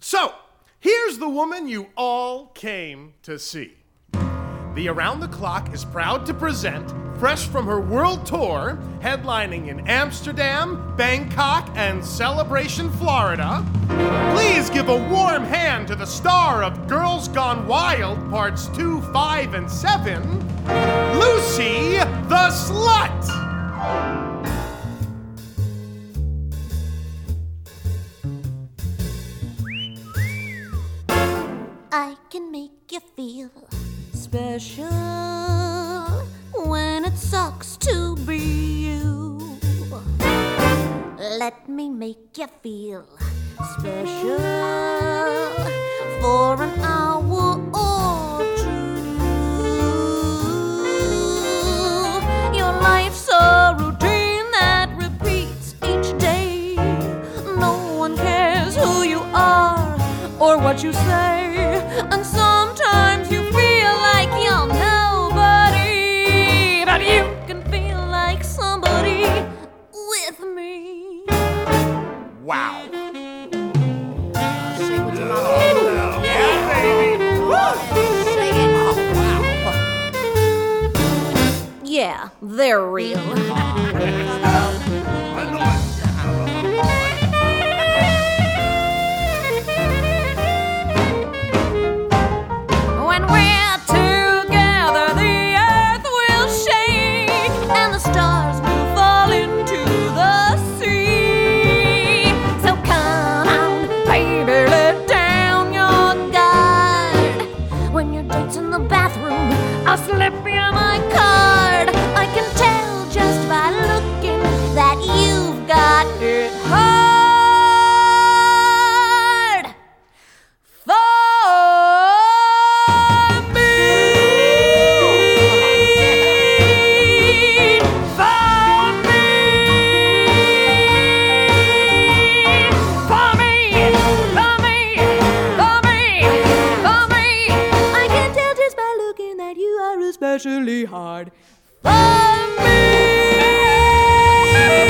So, here's the woman you all came to see. The Around the Clock is proud to present, fresh from her world tour, headlining in Amsterdam, Bangkok, and Celebration, Florida. Please give a warm hand to the star of Girls Gone Wild, Parts 2, 5, and 7, Lucy the Slut! I can make you feel special when it sucks to be you. Let me make you feel special for an hour or two. Your life's a routine that repeats each day. No one cares who you are or what you say. And sometimes you feel like you're nobody, but you can feel like somebody with me. Wow. Sing with your mama. Yeah, baby. Sing it. Wow. Yeah, they're real. I'll slip you my card. I can tell just by looking that you've got it hard for me. I can tell just by looking that you are especially hard for me.